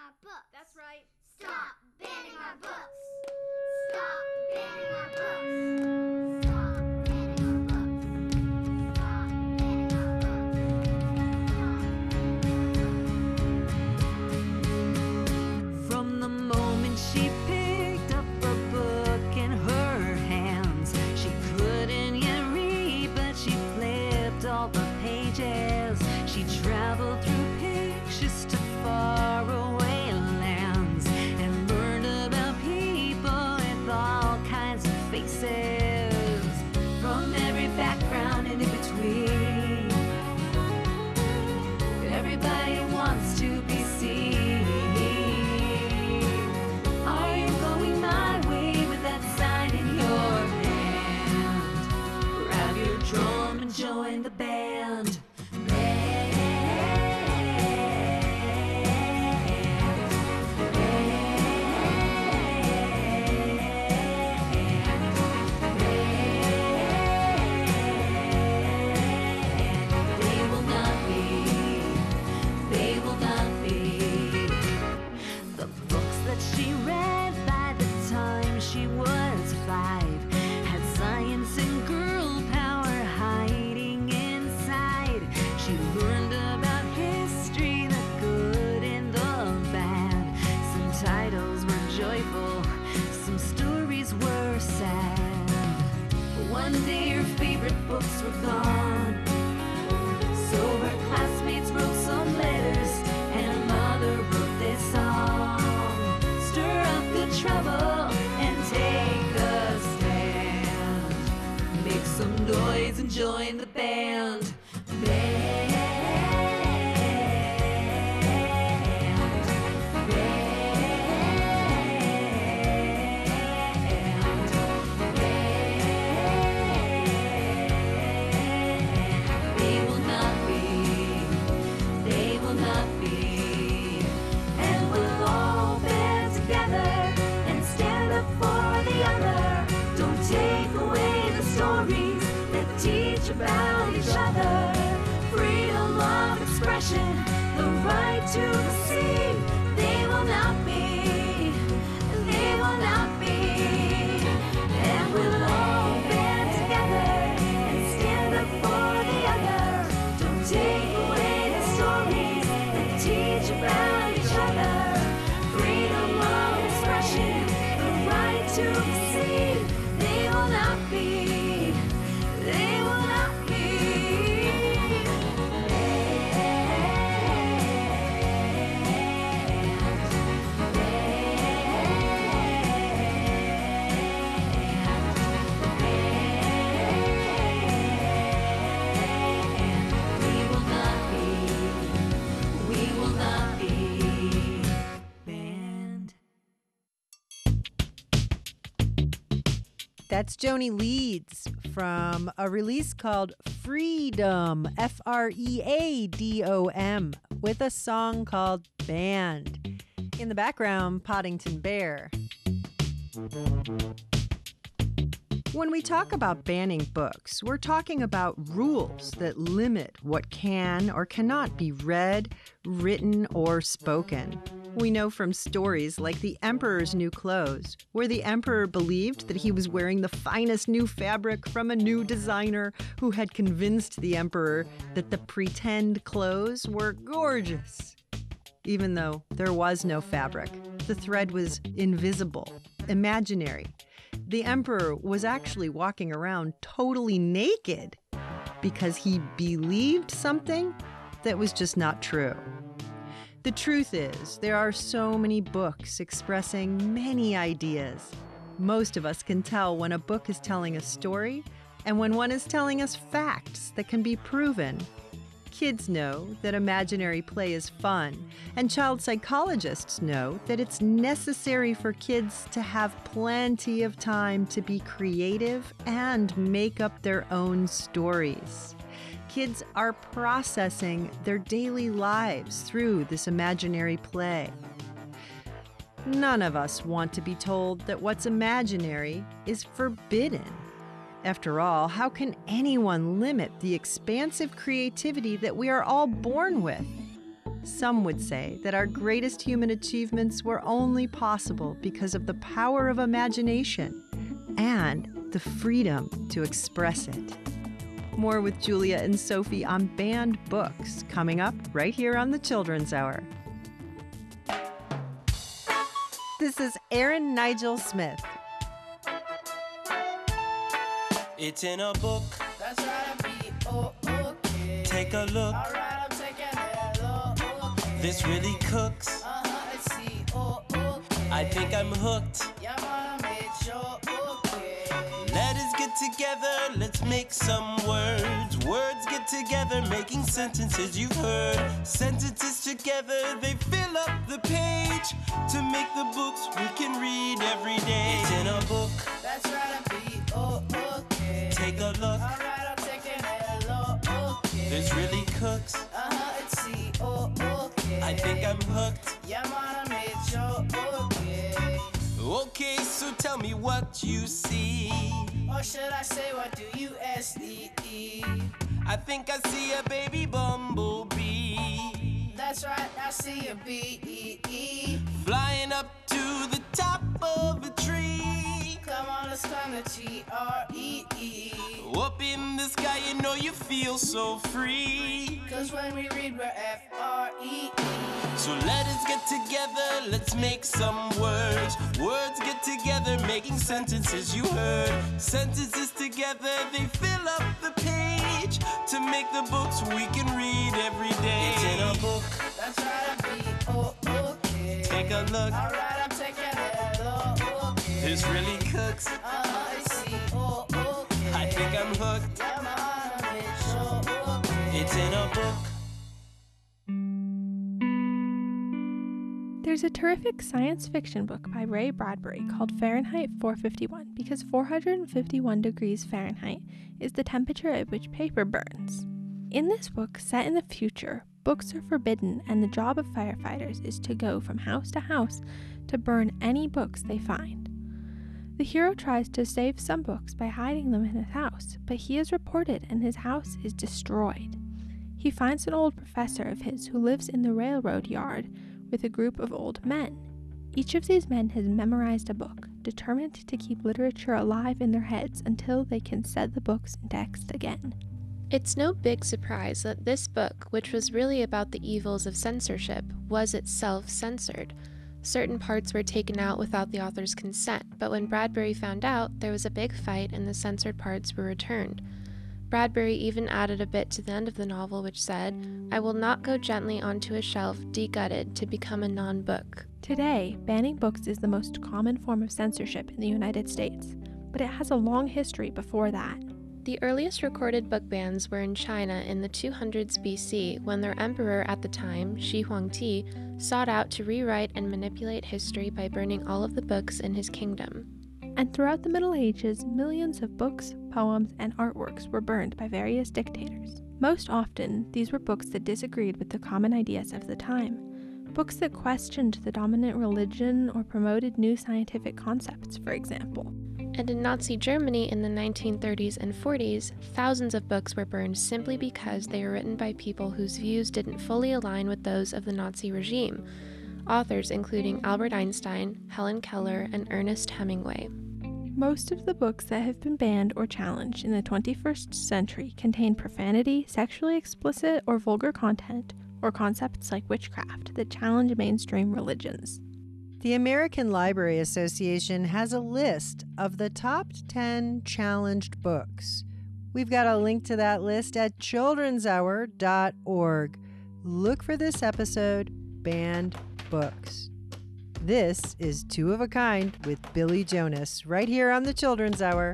our books. That's right. Stop banning our books. Stop banning our books. Stop banning our books. Stop banning our books. From the moment she picked up a book in her hands, she couldn't yet read, but she flipped all the pages. She traveled through pictures to faraway lands and learned about people with all kinds of faces from every background and in between. Everybody wants to be seen. Are you going my way with that sign in your hand? Grab your drum and join the band. She read by the time she was 5, had science and girl power hiding inside. She learned about history, the good and the bad. Some titles were joyful, some stories were sad. One day her favorite books were gone, so her classmates wrote some letters and her mother wrote this song. Stir up the trouble and take a stand. Make some noise and join the band. They will not be, they will not be, and we'll all band together and stand up for the other. Don't take away the stories that teach about each other. Freedom of expression, the right to receive. They will not be, they will not be, and we'll all band together and stand up for the other. Don't take away the stories that teach about each other. Freedom of expression, the right to receive. They will not be, they will not be. We will not be, we will not be banned. That's Joni Leeds from a release called Freedom, Freadom, with a song called Band. In the background, Poddington Bear. When we talk about banning books, we're talking about rules that limit what can or cannot be read, written, or spoken. We know from stories like The Emperor's New Clothes, where the emperor believed that he was wearing the finest new fabric from a new designer who had convinced the emperor that the pretend clothes were gorgeous. Even though there was no fabric, the thread was invisible, imaginary. The emperor was actually walking around totally naked because he believed something that was just not true. The truth is, there are so many books expressing many ideas. Most of us can tell when a book is telling a story and when one is telling us facts that can be proven. Kids know that imaginary play is fun, and child psychologists know that it's necessary for kids to have plenty of time to be creative and make up their own stories. Kids are processing their daily lives through this imaginary play. None of us want to be told that what's imaginary is forbidden. After all, how can anyone limit the expansive creativity that we are all born with? Some would say that our greatest human achievements were only possible because of the power of imagination and the freedom to express it. More with Julia and Sophie on banned books coming up right here on the Children's Hour. This is Erin Nigel Smith. It's in a book. That's right, B-O-O-K. Take a look. Alright, I'm taking a look. This really cooks. It's C-O-O-K. I think I'm hooked. Yeah, man, I made sure, okay. Let us get together, let's make some words. Words get together, making sentences you've heard. Sentences together, they fill up the page to make the books we can read every day. It's in a book. That's right, B-O-O-K. Take a look. Alright, I'm taking a look, okay. This really cooks. It's C-O-O-K. I think I'm hooked. Yeah, man, I made sure, okay. Okay, so tell me what you see. Or should I say, what do you S-E-E? I think I see a baby bumblebee. That's right, I see a B-E-E. Flying up to the top of a tree. Come on, let's climb the T-R-E-E. Up in the sky, you know you feel so free. Cause when we read, we're F-R-E-E. So let us get together, let's make some words. Words get together, making sentences you heard. Sentences together, they fill up the page to make the books we can read every day. It's in a book. That's right, B-O-O-K. Take a look. Alright, I'm taking a look, okay. This really cooks. It's C-O-O-K. I think I'm hooked. Yeah, man, I made sure, okay. It's in a book. There's a terrific science fiction book by Ray Bradbury called Fahrenheit 451 because 451 degrees Fahrenheit is the temperature at which paper burns. In this book, set in the future, books are forbidden and the job of firefighters is to go from house to house to burn any books they find. The hero tries to save some books by hiding them in his house, but he is reported and his house is destroyed. He finds an old professor of his who lives in the railroad yard with a group of old men. Each of these men has memorized a book, determined to keep literature alive in their heads until they can set the books in text again. It's no big surprise that this book, which was really about the evils of censorship, was itself censored. Certain parts were taken out without the author's consent, but when Bradbury found out, there was a big fight and the censored parts were returned. Bradbury even added a bit to the end of the novel which said, "I will not go gently onto a shelf degutted to become a non-book." Today, banning books is the most common form of censorship in the United States, but it has a long history before that. The earliest recorded book bans were in China in the 200s BC when their emperor at the time, Shi Huangdi, sought out to rewrite and manipulate history by burning all of the books in his kingdom. And throughout the Middle Ages, millions of books, poems, and artworks were burned by various dictators. Most often, these were books that disagreed with the common ideas of the time. Books that questioned the dominant religion or promoted new scientific concepts, for example. And in Nazi Germany in the 1930s and 40s, thousands of books were burned simply because they were written by people whose views didn't fully align with those of the Nazi regime. Authors including Albert Einstein, Helen Keller, and Ernest Hemingway. Most of the books that have been banned or challenged in the 21st century contain profanity, sexually explicit or vulgar content, or concepts like witchcraft that challenge mainstream religions. The American Library Association has a list of the top 10 challenged books. We've got a link to that list at childrenshour.org. Look for this episode, Banned Books. This is Two of a Kind with Billy Jonas, right here on the Children's Hour.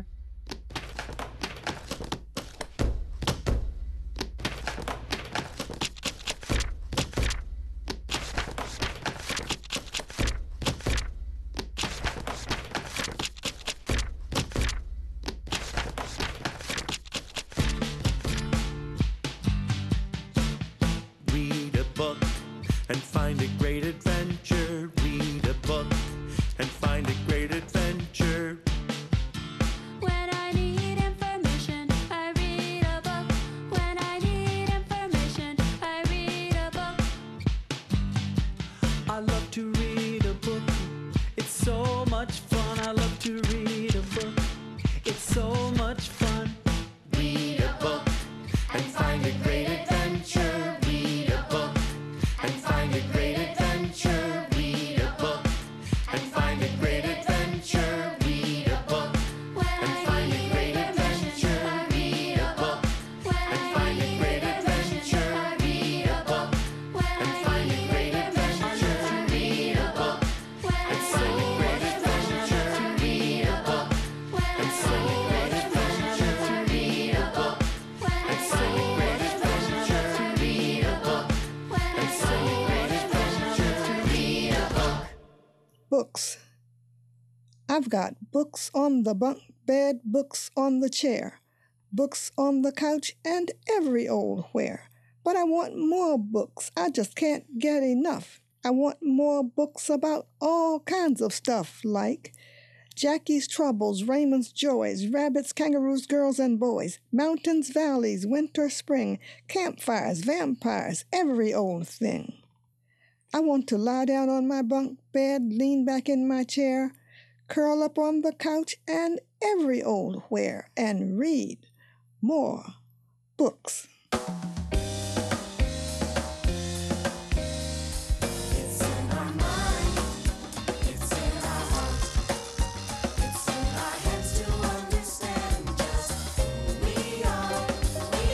Read a book and find a great adventure. Read a book and find a great adventure. When I need information, I read a book. When I need information, I read a book. I love to read a book. It's so much fun. I love to read a book. It's so much fun. Read a book and find a great adventure. Read a book and find a great adventure. Read a book and find a great adventure. Read a book and find a great adventure. Read a book and find a great adventure. Read a book and find a great adventure. Read a book and find a great adventure. Read a book and find a great adventure. Read a book and find a great adventure. Read a book and find a great adventure. Read a book. Books. I've got books on the bunk bed, books on the chair, books on the couch, and every old where. But I want more books. I just can't get enough. I want more books about all kinds of stuff like Jackie's Troubles, Raymond's Joys, Rabbits, Kangaroos, Girls and Boys, Mountains, Valleys, Winter, Spring, Campfires, Vampires, every old thing. I want to lie down on my bunk bed, lean back in my chair, curl up on the couch, and every old where, and read more books. It's in our mind, it's in our heart, it's in our heads to understand just who we are. We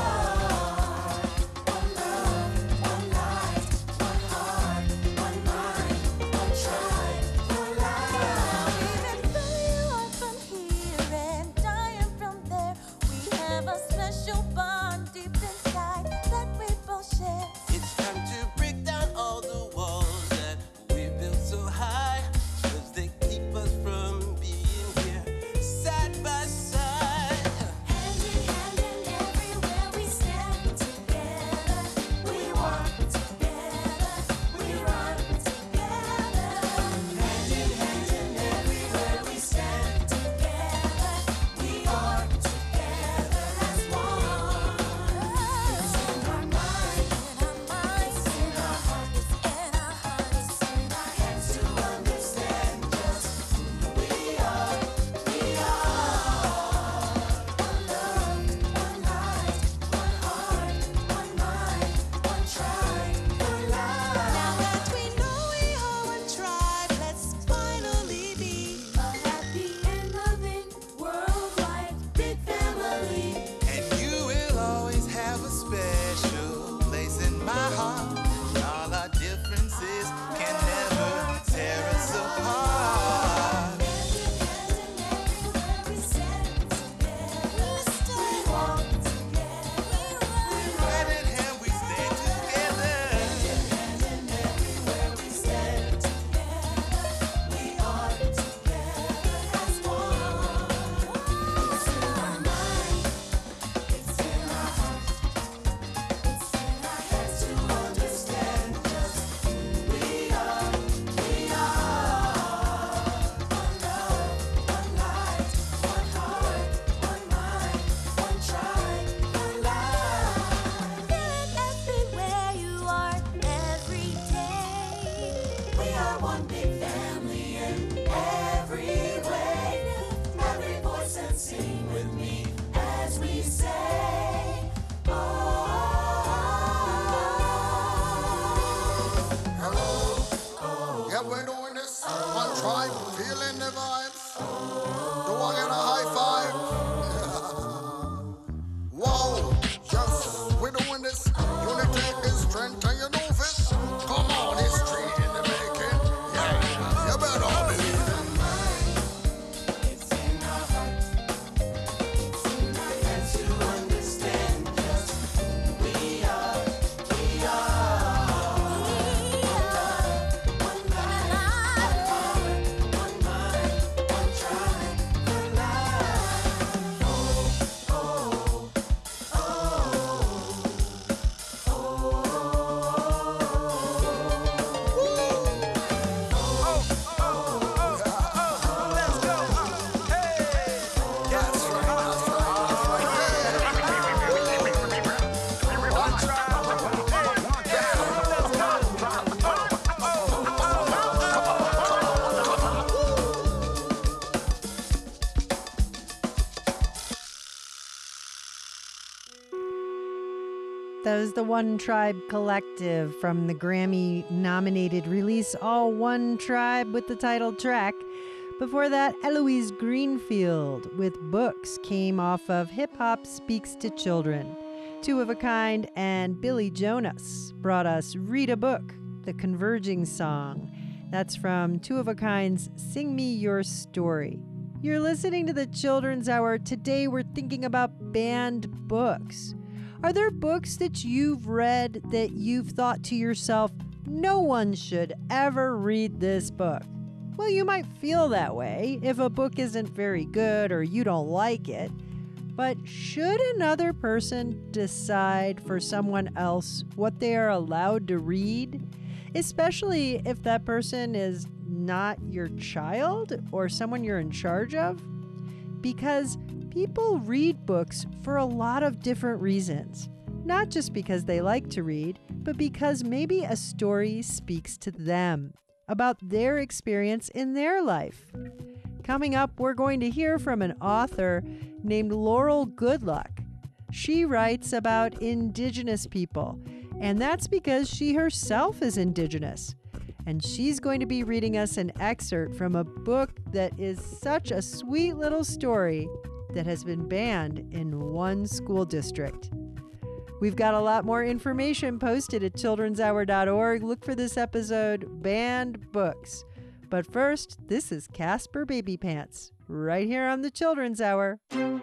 are one love, one life, one heart, one mind, one tribe, one life. Even though you are from here and I am from there, we have a special bond deep inside that we both share. It's time to break down all the walls that we built so high, 'cause they keep us from being here side by side. Hand in hand and everywhere we stand together, we walk together, we run together. Hand in hand and everywhere we stand together, we are together as one. It's in our mind, it's in our hearts, it's in our heads to understand just who we are. We are one love, one life, one heart, one mind, one tribe, one life. Now that we know we are one tribe, let's finally be a happy and loving worldwide big family. And you will always have a special place in my heart. All our differences can never tear us apart. Hand in hand and everywhere we stand together, we walk together, we run. Hand in hand we stay together. Hand in hand and everywhere we stand together, we are together as one. It's in our mind, it's in our hearts, it's in our heads to understand just who we are. We are one love, one life, one heart, one mind, one tribe, one life. Feel it everywhere you are every day. We are one big family in every way. Lift every voice and sing with me as we say, Hello. Yeah, we're doing this. One tribe, feeling the vibes. Do I get a high five? Whoa, yes, we're doing this. Unity is strength and you know this. Come on, history in the making. Yeah. the One Tribe Collective from the Grammy-nominated release All One Tribe with the title track. Before that, Eloise Greenfield with Books came off of Hip Hop Speaks to Children. Two of a Kind and Billy Jonas brought us Read a Book, the Converging Song. That's from Two of a Kind's Sing Me Your Story. You're listening to the Children's Hour. Today we're thinking about banned books. Are there books that you've read that you've thought to yourself, no one should ever read this book? Well, you might feel that way if a book isn't very good or you don't like it. But should another person decide for someone else what they are allowed to read? Especially if that person is not your child or someone you're in charge of? Because people read books for a lot of different reasons. Not just because they like to read, but because maybe a story speaks to them about their experience in their life. Coming up, we're going to hear from an author named Laurel Goodluck. She writes about Indigenous people, and that's because she herself is Indigenous. And she's going to be reading us an excerpt from a book that is such a sweet little story that has been banned in one school district. We've got a lot more information posted at childrenshour.org. Look for this episode, Banned Books. But first, this is Casper Baby Pants, right here on the Children's Hour.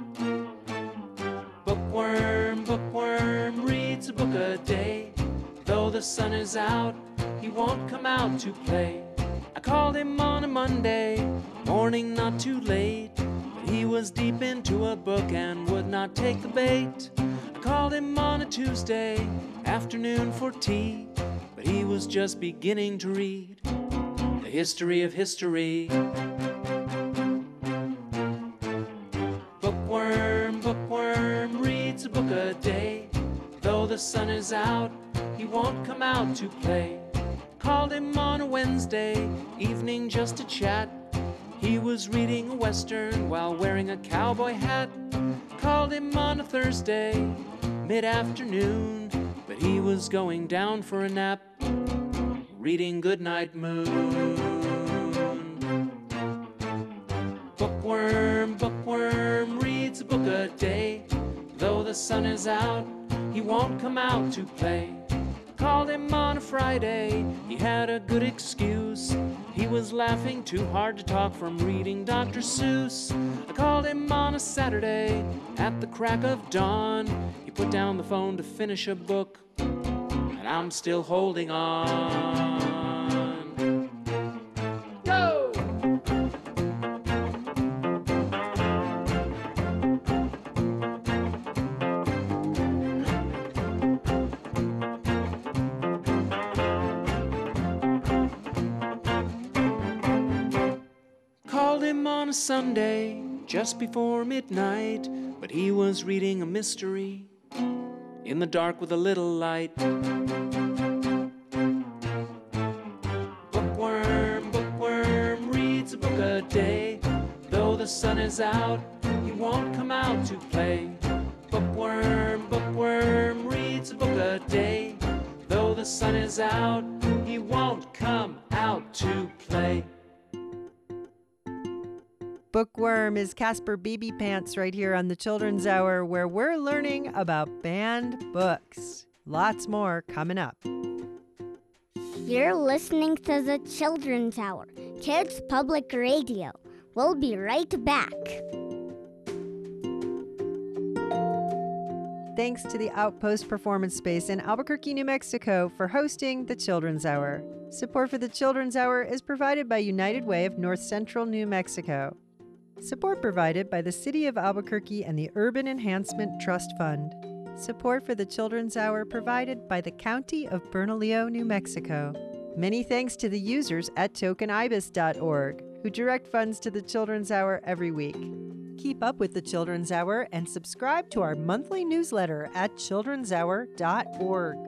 Bookworm reads a book a day. Though the sun is out, he won't come out to play. I called him on a Monday morning, not too late, but he was deep into a book and would not take the bait. I called him on a Tuesday afternoon for tea, but he was just beginning to read the history of history. Bookworm reads a book a day. Though the sun is out, he won't come out to play. Called him on a Wednesday evening just to chat. He was reading a Western while wearing a cowboy hat. Called him on a Thursday mid-afternoon, but he was going down for a nap, reading Goodnight Moon. Bookworm reads a book a day. Though the sun is out, he won't come out to play. Called him on a Friday, he had a good excuse. He was laughing too hard to talk from reading Dr. Seuss. I called him on a Saturday at the crack of dawn. He put down the phone to finish a book, and I'm still holding on. Go! On a Sunday, just before midnight, but he was reading a mystery in the dark with a little light. Bookworm reads a book a day. Though the sun is out, he won't come out to play. Bookworm reads a book a day. Though the sun is out, he won't come out to play. Bookworm is Casper Baby Pants right here on the Children's Hour, where we're learning about banned books. Lots more coming up. You're listening to the Children's Hour, Kids Public Radio. We'll be right back. Thanks to the Outpost Performance Space in Albuquerque, New Mexico for hosting the Children's Hour. Support for the Children's Hour is provided by United Way of North Central New Mexico. Support provided by the City of Albuquerque and the Urban Enhancement Trust Fund. Support for the Children's Hour provided by the County of Bernalillo, New Mexico. Many thanks to the users at tokenibis.org, who direct funds to the Children's Hour every week. Keep up with the Children's Hour and subscribe to our monthly newsletter at childrenshour.org.